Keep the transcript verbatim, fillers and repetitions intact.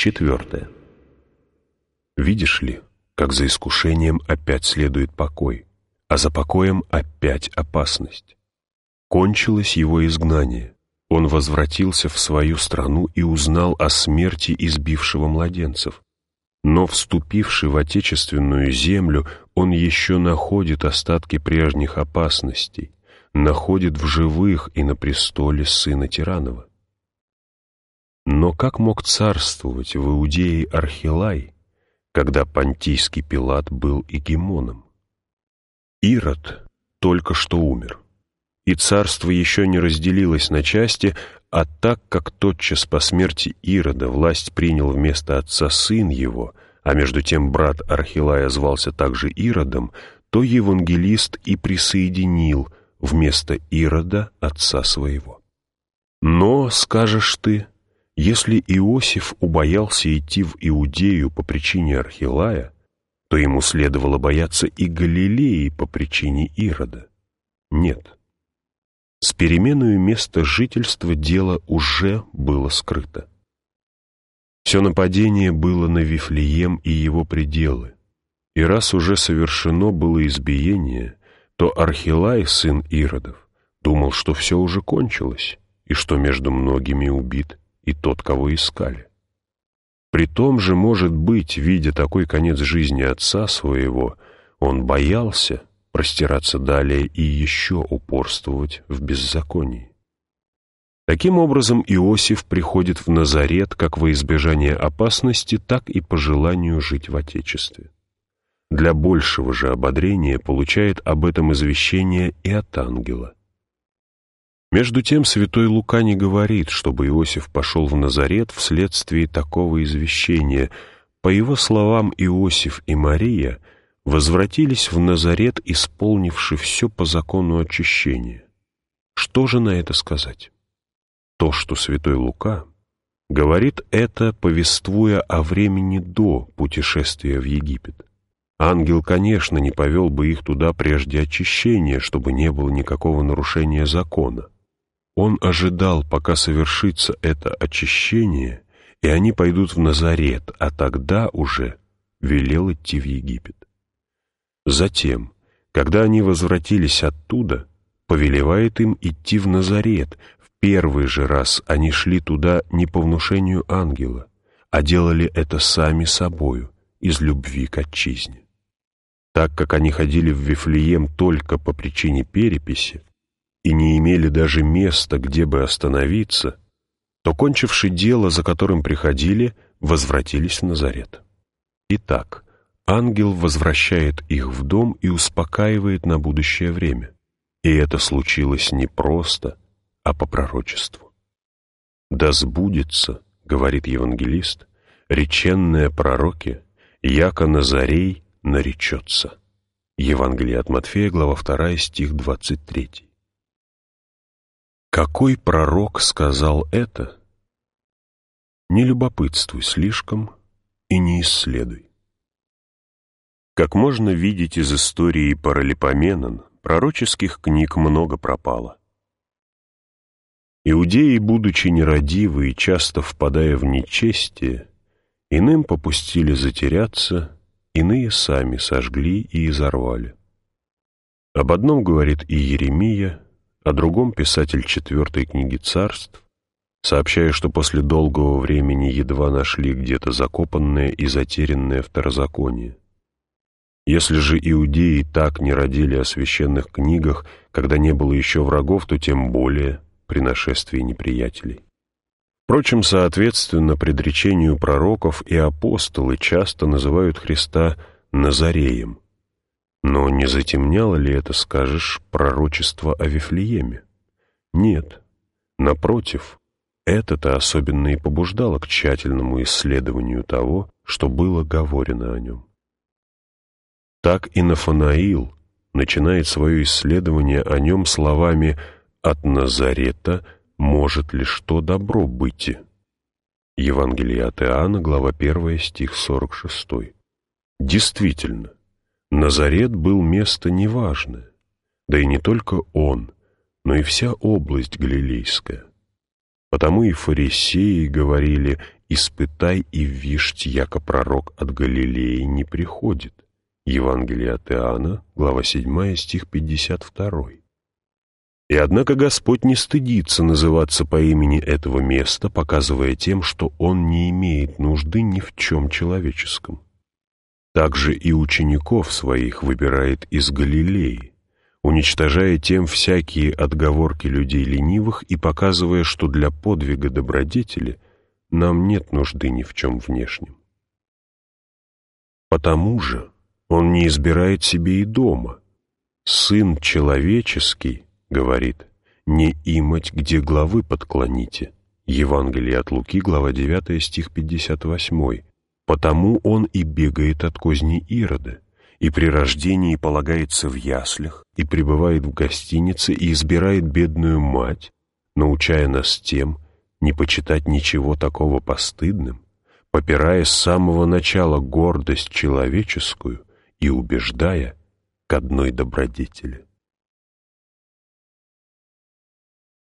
Четвертое. Видишь ли, как за искушением опять следует покой, а за покоем опять опасность. Кончилось его изгнание. Он возвратился в свою страну и узнал о смерти избившего младенцев. Но, вступивший в отечественную землю, он еще находит остатки прежних опасностей, находит в живых и на престоле сына Тиранова. Но как мог царствовать в Иудее Архилай, когда Понтийский Пилат был эгемоном? Ирод только что умер, и царство еще не разделилось на части, а так как тотчас по смерти Ирода власть принял вместо отца сын его, а между тем брат Архилая звался также Иродом, то евангелист и присоединил вместо Ирода отца своего. Но, скажешь ты, если Иосиф убоялся идти в Иудею по причине Архилая, то ему следовало бояться и Галилеи по причине Ирода. Нет. С переменою места жительства дело уже было скрыто. Все нападение было на Вифлеем и его пределы, и раз уже совершено было избиение, то Архилай, сын Иродов, думал, что все уже кончилось, и что между многими убит и тот, кого искали. При том же, может быть, видя такой конец жизни отца своего, он боялся простираться далее и еще упорствовать в беззаконии. Таким образом, Иосиф приходит в Назарет как во избежание опасности, так и по желанию жить в Отечестве. Для большего же ободрения получает об этом извещение и от ангела. Между тем святой Лука не говорит, чтобы Иосиф пошел в Назарет вследствие такого извещения. По его словам, Иосиф и Мария возвратились в Назарет, исполнивши все по закону очищения. Что же на это сказать? То, что святой Лука говорит это, повествуя о времени до путешествия в Египет. Ангел, конечно, не повел бы их туда прежде очищения, чтобы не было никакого нарушения закона. Он ожидал, пока совершится это очищение, и они пойдут в Назарет, а тогда уже велел идти в Египет. Затем, когда они возвратились оттуда, повелевает им идти в Назарет. В первый же раз они шли туда не по внушению ангела, а делали это сами собою, из любви к отчизне. Так как они ходили в Вифлеем только по причине переписи и не имели даже места, где бы остановиться, то, кончивши дело, за которым приходили, возвратились в Назарет. Итак, ангел возвращает их в дом и успокаивает на будущее время. И это случилось не просто, а по пророчеству. «Да сбудется, — говорит евангелист, — реченное пророке, яко Назарей наречется». Евангелие от Матфея, глава вторая, стих двадцать третий. Какой пророк сказал это? Не любопытствуй слишком и не исследуй. Как можно видеть из истории Паралипоменон, пророческих книг много пропало. Иудеи, будучи нерадивы и часто впадая в нечестие, иным попустили затеряться, иные сами сожгли и изорвали. Об одном говорит и Иеремия, о другом писатель четвертой книги Царств, сообщая, что после долгого времени едва нашли где-то закопанное и затерянное второзаконие. Если же иудеи так не родили о священных книгах, когда не было еще врагов, то тем более при нашествии неприятелей. Впрочем, соответственно предречению пророков и апостолы часто называют Христа Назареем. Но не затемняло ли это, скажешь, пророчество о Вифлееме? Нет. Напротив, это-то особенно и побуждало к тщательному исследованию того, что было говорено о нем. Так и Нафанаил начинает свое исследование о нем словами «От Назарета может ли что добро быть?» Евангелие от Иоанна, глава первая, стих сорок шестой. Действительно, Назарет был место неважное, да и не только он, но и вся область Галилейская. Потому и фарисеи говорили, испытай и вишь, яко пророк от Галилеи не приходит». Евангелие от Иоанна, глава седьмая, стих пятьдесят два. И однако Господь не стыдится называться по имени этого места, показывая тем, что Он не имеет нужды ни в чем человеческом. Также и учеников своих выбирает из Галилеи, уничтожая тем всякие отговорки людей ленивых и показывая, что для подвига добродетели нам нет нужды ни в чем внешнем. Потому же Он не избирает себе и дома. Сын человеческий, говорит, не имать, где главы подклоните. Евангелие от Луки, глава девятая, стих пятьдесят восемь. Потому он и бегает от козней Ирода, и при рождении полагается в яслях, и пребывает в гостинице, и избирает бедную мать, научая нас тем, не почитать ничего такого постыдным, попирая с самого начала гордость человеческую и убеждая к одной добродетели.